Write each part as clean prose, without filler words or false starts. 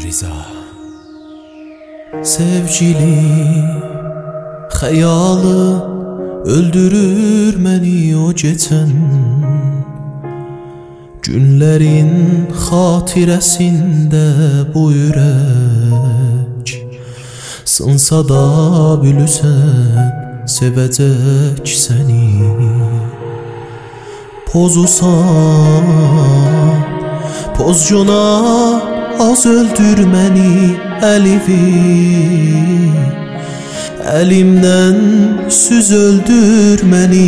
Rıza. Sevgili xəyalı öldürür məni o geçən günlərin xatirəsində bu ürək sınsa da bilürsən sevəcək səni pozusan pozcuna az öldür məni əlivi əlimdən süz öldür məni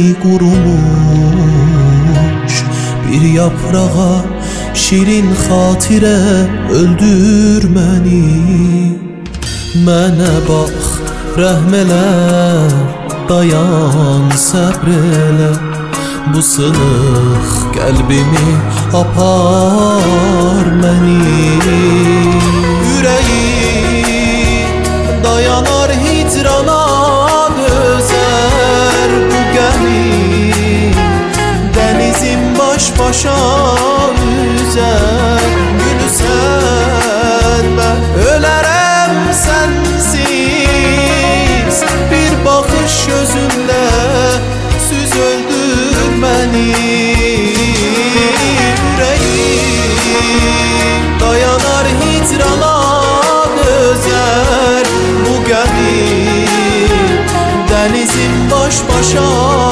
qurumuş bir yaprağa şirin xatirə öldür məni mənə bax rəhm elə dayan səbr elə bu sınıq qəlbimi apar məni ürəyim dayanar hicrana dözər bu gəmi dənizim baş başa üzər günü sən mən ölərəm sənsiz bir baxış gözünlə süz öldür məni ürəyim dayanar hicrana dözər bu gəmi dənizim baş başa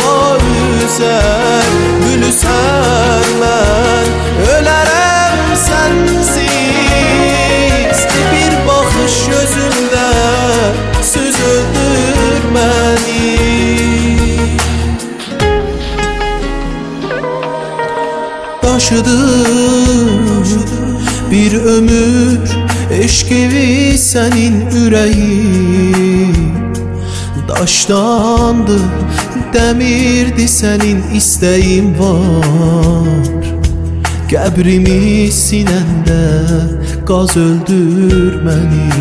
üzər gülüsən mən ölərəm sənsiz bir baxış gözündə söz öldür məni daşıdır bir ömür eşqivi sənin ürəyin daşdandı dəmirdi sənin istəyin var qəbrimi sinəndə qaz öldür məni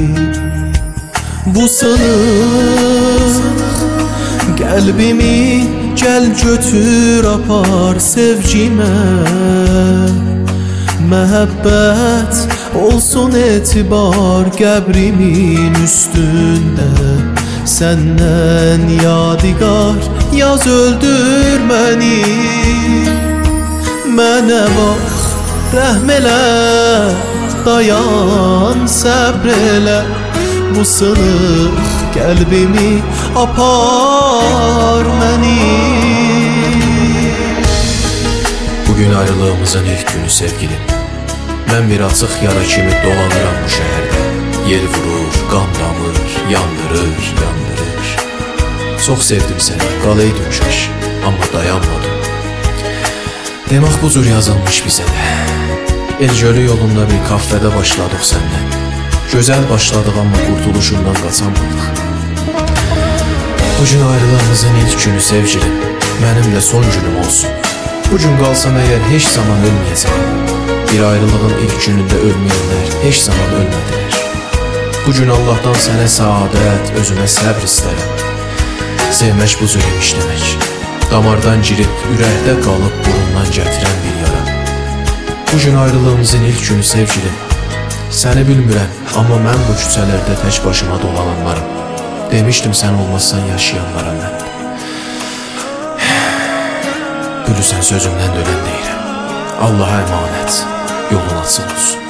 bu sınıq qəlbimi gəl götür apar sevgimə məhəbbət olsun etibar qəbrimin üstündə səndən yadigar yaz öldür məni mənə bax rəhm elə dayan səbr elə bu sınıq qəlbimi apar məni Bugün ayrılığımızın ilk günü sevgilim mən bir açıq yara kimi dolanıram bu şəhərdə yel vurur, qan damır, yandırır, yandırır çox sevdim səni, qalaydım kaş amma dayanmadım demək bu cür yazılmış bizə də El-Gölü yolunda bir kafədə başladıq səndən gözəl başladıq amma qurtuluşundan qaçamadıq Bugün ayrılığımızın ilk günü sevgilim mənimlə son günüm olsun Bugün qalsam əgər heç zaman ölməyəcəm bir ayrılığın ilk günündə ölməyənlər heç zaman ölmədilər Bugün Allahdan sənə saadət, özümə səbr istərəm sevmək bu cür imiş demək damardan girib ürəkdə qalıb burundan gətirən bir yara Bugün ayrılığımızın ilk günü sevgilim səni bilmirəm amma mən bu küçələrdə tək başıma dolananlarım demişdim sən olmazsan yaşayanlara mən Bilirsən sözümdən dönən deyirəm Allaha əmanət yolun açıq olsun